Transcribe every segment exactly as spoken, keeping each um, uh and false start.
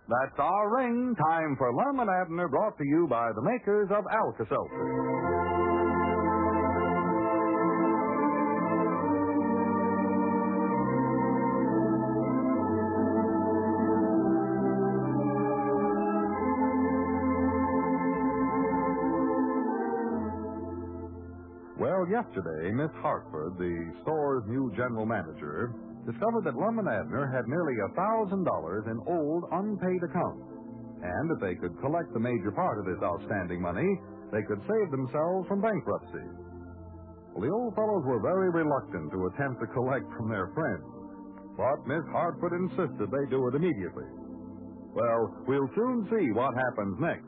That's our ring. Time for Lemon Abner, brought to you by the makers of Alka-Seltzer. Well, yesterday, Miss Hartford, the store's new general manager, discovered that Lum and Abner had nearly a thousand dollars in old, unpaid accounts. And if they could collect the major part of this outstanding money, they could save themselves from bankruptcy. Well, the old fellows were very reluctant to attempt to collect from their friends. But Miss Hartford insisted they do it immediately. Well, we'll soon see what happens next.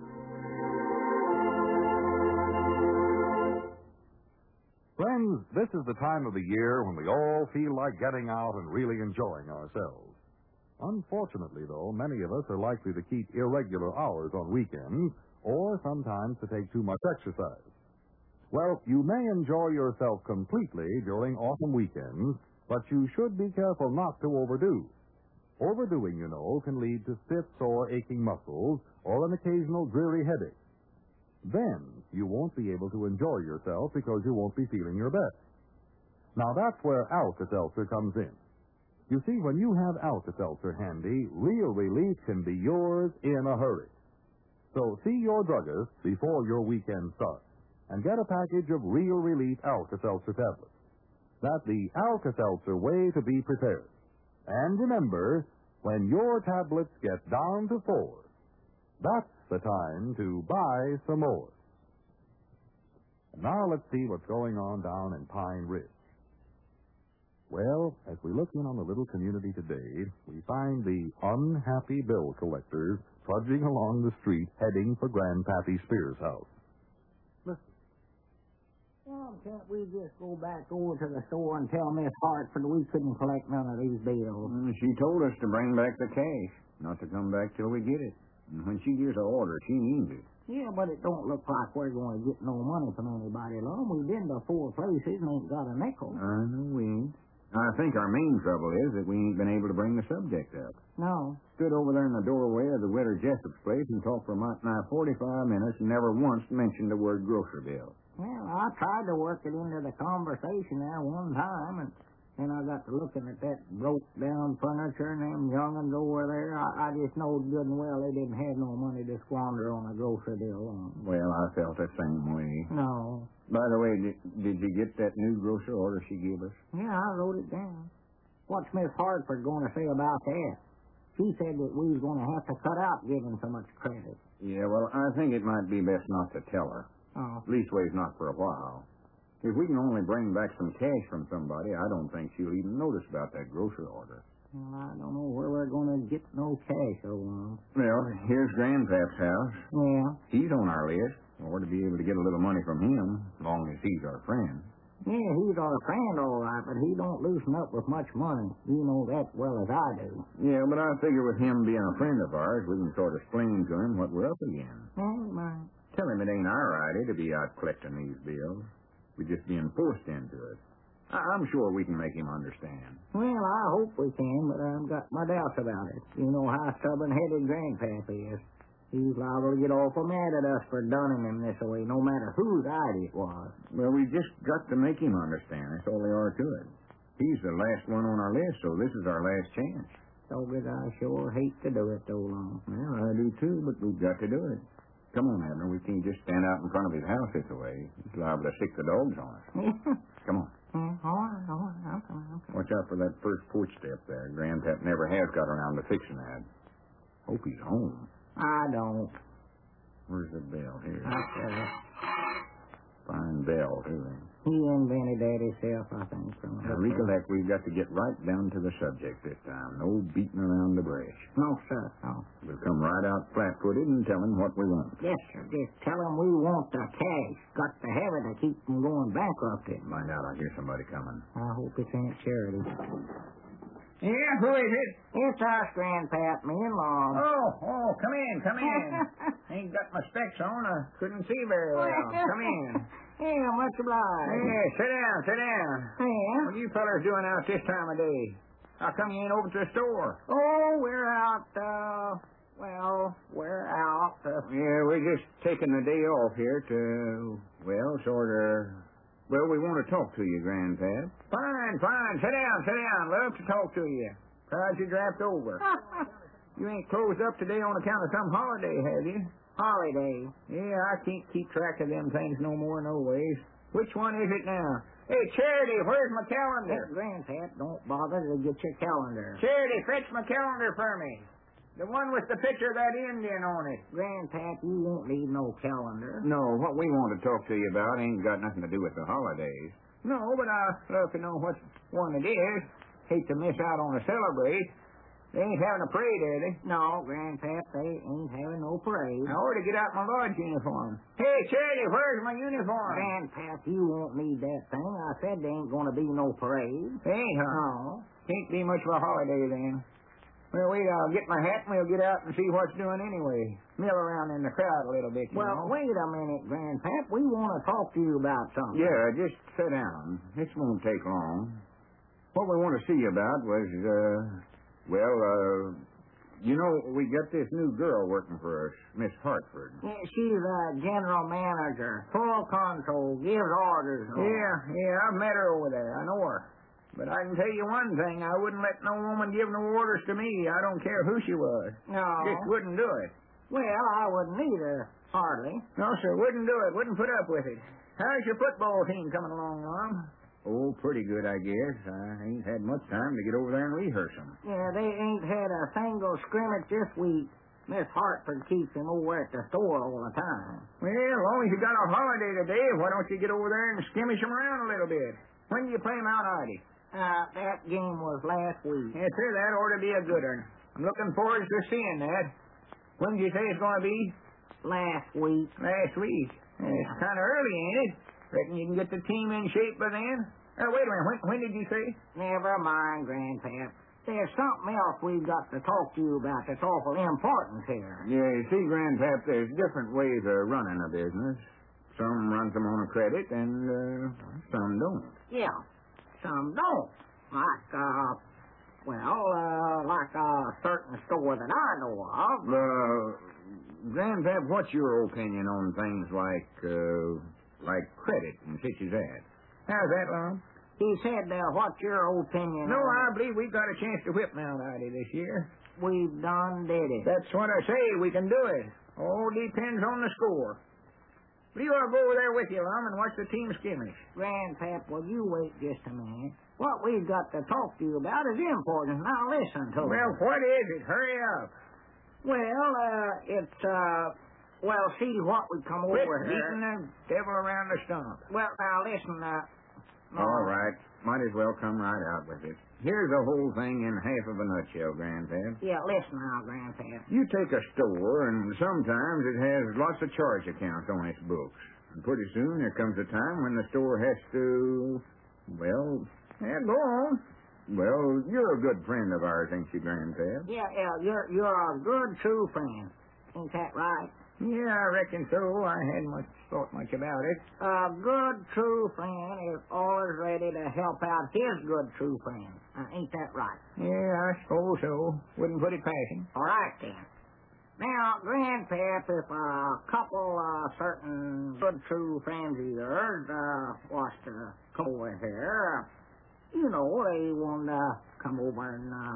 Friends, this is the time of the year when we all feel like getting out and really enjoying ourselves. Unfortunately, though, many of us are likely to keep irregular hours on weekends or sometimes to take too much exercise. Well, you may enjoy yourself completely during autumn weekends, but you should be careful not to overdo. Overdoing, you know, can lead to stiff, sore, aching muscles or an occasional dreary headache. Then you won't be able to enjoy yourself because you won't be feeling your best. Now, that's where Alka-Seltzer comes in. You see, when you have Alka-Seltzer handy, real relief can be yours in a hurry. So see your druggist before your weekend starts and get a package of Real Relief Alka-Seltzer tablets. That's the Alka-Seltzer way to be prepared. And remember, when your tablets get down to four, that's the time to buy some more. And now let's see what's going on down in Pine Ridge. Well, as we look in on the little community today, we find the unhappy bill collectors trudging along the street heading for Grandpappy Spears' house. Listen. Well, can't we just go back over to the store and tell Miss Hartford we couldn't collect none of these bills? Mm, she told us to bring back the cash, not to come back till we get it. And when she gives an order, she means it. Yeah, but it don't look like we're going to get no money from anybody, Lum. We've been to four places and ain't got a nickel. I know we ain't. I think our main trouble is that we ain't been able to bring the subject up. No. Stood over there in the doorway of the Widow Jessup's place and talked for about nigh forty-five minutes and never once mentioned the word grocery bill. Well, I tried to work it into the conversation there one time, and then I got to looking at that broke-down furniture and them young'uns over there. I, I just knowed good and well they didn't have no money to squander on a grocery bill on. Well, I felt the same way. No. By the way, did, did you get that new grocery order she gave us? Yeah, I wrote it down. What's Miss Hartford going to say about that? She said that we was going to have to cut out giving so much credit. Yeah, well, I think it might be best not to tell her. Oh. Leastways, not for a while. If we can only bring back some cash from somebody, I don't think she'll even notice about that grocery order. Well, I don't know where we're going to get no cash, so long. Well, here's Grandpap's house. Yeah. He's on our list. Or to be able to get a little money from him, as long as he's our friend. Yeah, he's our friend, all right, but he don't loosen up with much money. You know that well as I do. Yeah, but I figure with him being a friend of ours, we can sort of explain to him what we're up against. Oh, my. Tell him it ain't our idea to be out collecting these bills. We're just being forced into it. I- I'm sure we can make him understand. Well, I hope we can, but I've got my doubts about it. You know how stubborn-headed Grandpap is. He's liable to get awful mad at us for dunning him this way, no matter whose idea it was. Well, we just got to make him understand. That's all there are to it. He's the last one on our list, so this is our last chance. So good, I sure hate to do it, though, Long. Well, I do too, but we've got to do it. Come on, Abner. We can't just stand out in front of his house this way. He's liable to stick the dogs on us. Come on. Yeah, all right, all right. I'm coming, I'm coming. Watch out for that first porch step there. Grandpap never has got around to fixing that. Hope he's home. I don't. Where's the bell here? That's uh, Fine bell, too. he invented that himself, I think. From Now, recollect, we've got to get right down to the subject this time. No beating around the brush. No, sir, no. We'll come right out flat-footed and tell him what we want. Yes, sir. Just tell him we want the cash. Got to have it to keep from going bankrupt. Find out. I hear somebody coming. I hope it's Aunt Charity. Yeah, who is it? It's us, Grandpap, me and Long. Oh, oh, come in, come in. Ain't got my specs on. I couldn't see very well. Come in. Yeah, much obliged. Yeah, sit down, sit down. Yeah? What are you fellers doing out this time of day? How come you ain't over to the store? Oh, we're out, uh, Well, we're out. Uh, Yeah, we're just taking the day off here to, well, sort of... Well, we want to talk to you, Grandpap. Fine, fine. Sit down, sit down. Love to talk to you. How'd you draft over? You ain't closed up today on account of some holiday, have you? Holiday. Yeah, I can't keep track of them things no more, no ways. Which one is it now? Hey, Charity, where's my calendar? Grandpap, don't bother to get your calendar. Charity, fetch my calendar for me. The one with the picture of that Indian on it. Grandpap, you won't need no calendar. No, what we want to talk to you about ain't got nothing to do with the holidays. No, but I'd love to know what one it is. Hate to miss out on a celebrate. They ain't having a parade, are they? No, Grandpap, they ain't having no parade. I ought to get out my lodge uniform. Hey, Charity, where's my uniform? Grandpap, you won't need that thing. I said there ain't going to be no parade. Ain't, huh? No. Can't be much of a holiday then. Well, wait, I'll get my hat and we'll get out and see what's doing anyway. Mill around in the crowd a little bit, you Well, know. wait a minute, Grandpap. We want to talk to you about something. Yeah, just sit down. This won't take long. What we want to see you about was, uh, well, uh, you know, we got this new girl working for us, Miss Hartford. Yeah, she's a general manager, full control, gives orders. and all. Yeah, yeah, I've met her over there. I know her. But I can tell you one thing. I wouldn't let no woman give no orders to me. I don't care who she was. No. Just wouldn't do it. Well, I wouldn't either, hardly. No, sir, wouldn't do it. Wouldn't put up with it. How's your football team coming along, Mom? Oh, pretty good, I guess. I ain't had much time to get over there and rehearse them. Yeah, they ain't had a single scrimmage this week. Miss Hartford keeps him over at the store all the time. Well, as long as you got a holiday today, why don't you get over there and skimmish them around a little bit? When do you play them out, Artie? Uh, that game was last week. Yes, sir, that ought to be a good one. I'm looking forward to seeing that. When did you say it's going to be? Last week. Last week. It's kind of early, ain't it? Reckon you can get the team in shape by then? Uh, wait a minute. When, when did you say? Never mind, Grandpap. There's something else we've got to talk to you about that's awful important here. Yeah, you see, Grandpap, there's different ways of running a business. Some runs them on a credit, and uh, some don't. Yeah, some don't. Like, uh, well, uh, like a certain store that I know of. Uh, Grandpap, what's your opinion on things like, uh, like credit and such as that? How's that, Lon? He said, uh, what's your opinion No, on I believe we've got a chance to whip Mount Ida this year. We've done did it. That's what I say. We can do it. All depends on the score. Believe I'll go over there with you, Lum, and watch the team skimmish. Grandpap, will you wait just a minute? What we've got to talk to you about is important. Now listen to Well, me. what is it? Hurry up. Well, uh, it's, uh, well, see what we come Quit over here. beating the devil around the stump. Well, now listen, uh... no. All right. Might as well come right out with it. Here's the whole thing in half of a nutshell, Grandpap. Yeah, listen now, Grandpap. You take a store, and sometimes it has lots of charge accounts on its books. And pretty soon there comes a time when the store has to, well, yeah, go on. Well, you're a good friend of ours, ain't you, Grandpap? Yeah, yeah, you're, you're a good, true friend. Ain't that right? Yeah, I reckon so. I hadn't much thought much about it. A good, true friend is always ready to help out his good, true friend. Uh, ain't that right? Yeah, I suppose so. Wouldn't put it past him. All right, then. Now, Grandpap, if a couple uh, certain good, true friends of yours uh, was to come over here, you know, they want to come over and, uh,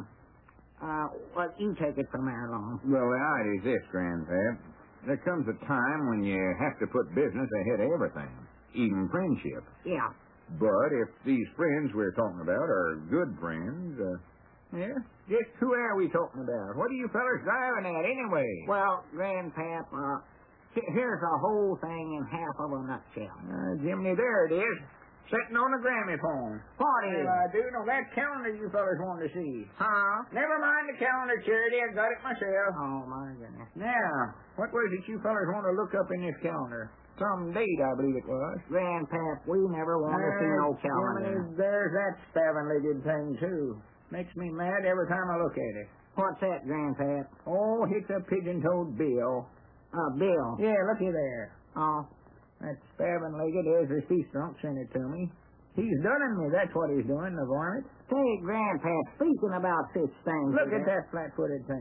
uh, well, you take it from there, Long. Well, the idea is this, Grandpap. There comes a time when you have to put business ahead of everything, even friendship. Yeah. But if these friends we're talking about are good friends, uh, yeah, just who are we talking about? What are you fellas driving at anyway? Well, Grandpap, uh, he- here's the whole thing in half of a nutshell. Uh, Jiminy, there it is. Sitting on the gramophone. What is Well, I do know that calendar you fellas wanted to see. Huh? Never mind the calendar, Charity. I got it myself. Oh, my goodness. Now, what was it you fellas want to look up in this calendar? Some date, I believe it was. Grandpap, we never want to see no calendar. Jiminy, there's that spaven-legged thing, too. Makes me mad every time I look at it. What's that, Grandpap? Oh, it's a pigeon-toed bill. Uh, Bill. Yeah, looky there. Oh, That spaven-legged Ezra Seastrunk sent it to me. He's dunning me, that's what he's doing, the varmint. say, Grandpap, speaking about such things. Look here, at that flat-footed thing.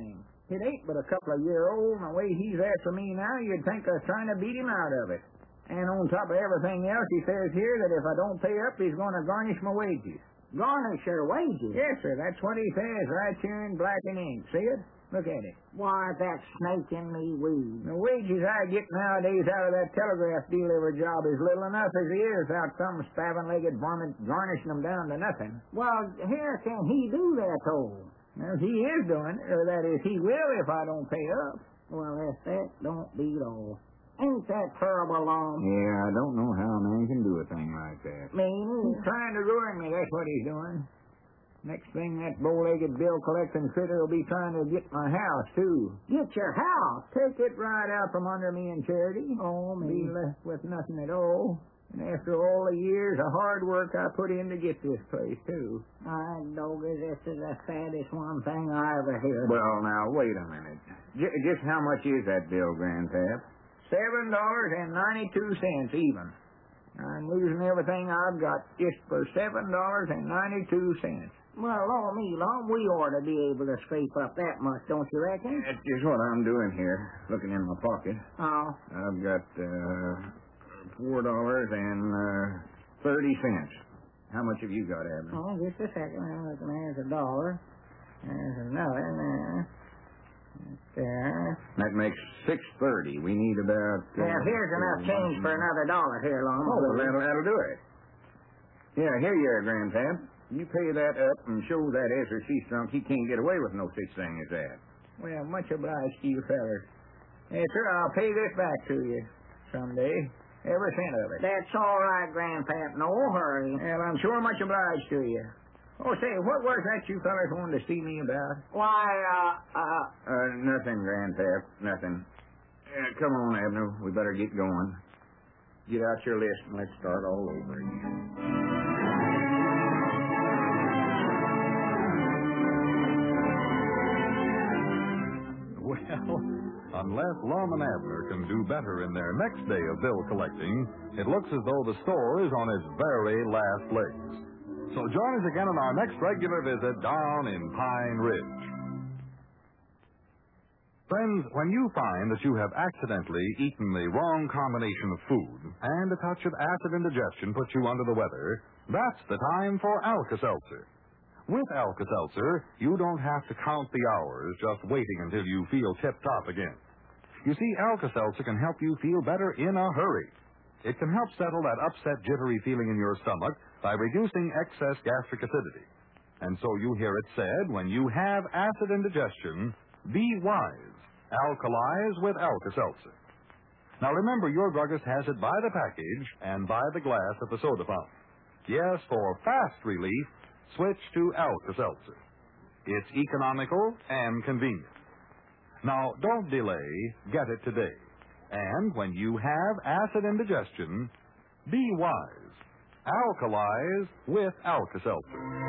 It ain't but a couple of year old, and the way he's after me now, you'd think I was trying to beat him out of it. And on top of everything else, he says here that if I don't pay up, he's going to garnish my wages. Garnish your wages? Yes, sir, that's what he says right here in black and ink. See it? Look at it. Why, that snake in me weed. The wages I get nowadays out of that telegraph delivery job is little enough as it is without some spavined-legged varmint garnishing them down to nothing. Well, here, can he do that, though? Well, he is doing it, or that is, he will if I don't pay up. Well, if that don't beat all. Ain't that terrible, Lum? Yeah, I don't know how a man can do a thing like that. Me He's trying to ruin me, that's what he's doing. Next thing, that bow-legged bill-collecting critter will be trying to get my house, too. Get your house? Take it right out from under me in charity. Oh, me. Be left with nothing at all. And after all the years of hard work I put in to get this place, too. My doggy, this is the saddest one thing I ever heard. Well, now, wait a minute. J- just how much is that bill, Grandpap? Seven dollars and ninety-two cents even. I'm losing everything I've got just for seven dollars and ninety-two cents. Well, oh, me, Lum, we ought to be able to scrape up that much, don't you reckon? That's just what I'm doing here, looking in my pocket. Oh. I've got, uh, four dollars and, uh, thirty cents. How much have you got, Abner? Oh, just a second. I'm looking. There's a dollar. There's another there. There. That makes six thirty. We need about... Uh, Well, here's enough change for another dollar here, Lum. Oh, well, that'll, that'll do it. Yeah, here you are, Grandpap. You pay that up and show that Ezra Seastrunk he can't get away with no such thing as that. Well, much obliged to you fellers. Yes, sir, I'll pay this back to you someday. Every cent of it. That's all right, Grandpap. No hurry. Well, I'm sure much obliged to you. Oh, say, what was that you fellers wanted to see me about? Why, uh, uh... Uh, nothing, Grandpap. Nothing. Uh, come on, Abner. We better get going. Get out your list and let's start all over again. Well, unless Lum and Abner can do better in their next day of bill collecting, it looks as though the store is on its very last legs. So join us again on our next regular visit down in Pine Ridge. Friends, when you find that you have accidentally eaten the wrong combination of food and a touch of acid indigestion puts you under the weather, that's the time for Alka-Seltzer. With Alka-Seltzer, you don't have to count the hours just waiting until you feel tip-top again. You see, Alka-Seltzer can help you feel better in a hurry. It can help settle that upset, jittery feeling in your stomach by reducing excess gastric acidity. And so you hear it said, when you have acid indigestion, be wise. Alkalize with Alka-Seltzer. Now remember, your druggist has it by the package and by the glass at the soda fountain. Yes, for fast relief, switch to Alka-Seltzer. It's economical and convenient. Now, don't delay. Get it today. And when you have acid indigestion, be wise. Alkalize with Alka-Seltzer.